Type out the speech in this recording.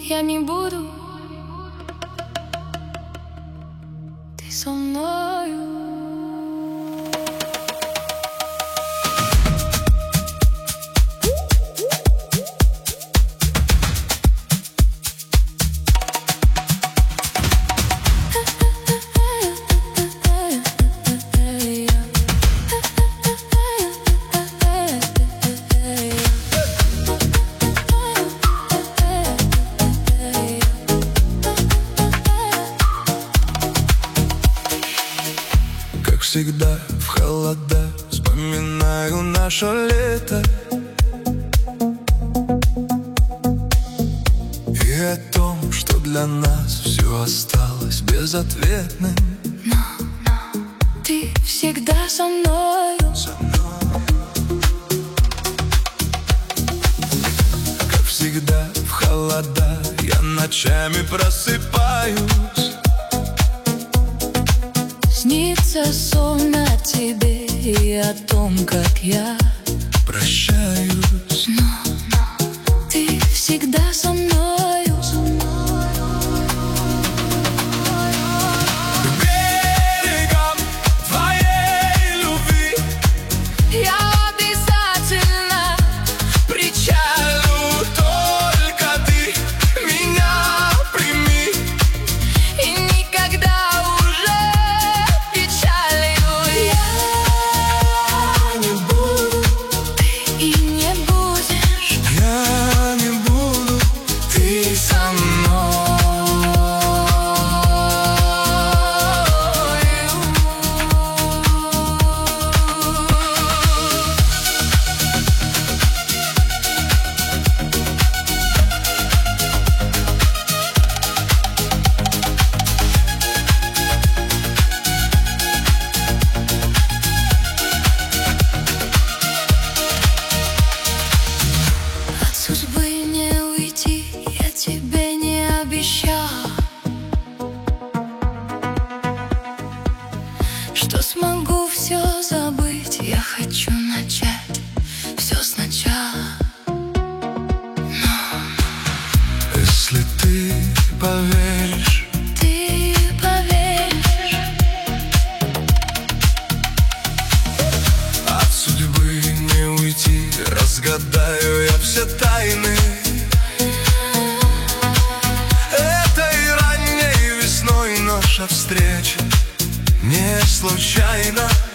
я не буду. Ты со мною. Всегда в холода вспоминаю наше лето и о том, что для нас все осталось безответным. Но ты всегда со мною. Как всегда в холода я ночами просыпаюсь. Снится сон о тебе и о том, как я прощаюсь. Но ты всегда со мною. Берегом твоей любви я обязательно причалю, только ты меня прими. и никогда уже печалью я не буду. Ты и не будешь. Я не буду, ты со мной. От судьбы не уйти, я тебе не обещал, что смогу все забыть. Я хочу начать все сначала. Если ты поверишь, Ты поверишь, от судьбы не уйти, разгадаю я все тайны. Этой ранней весной наша встреча не случайна.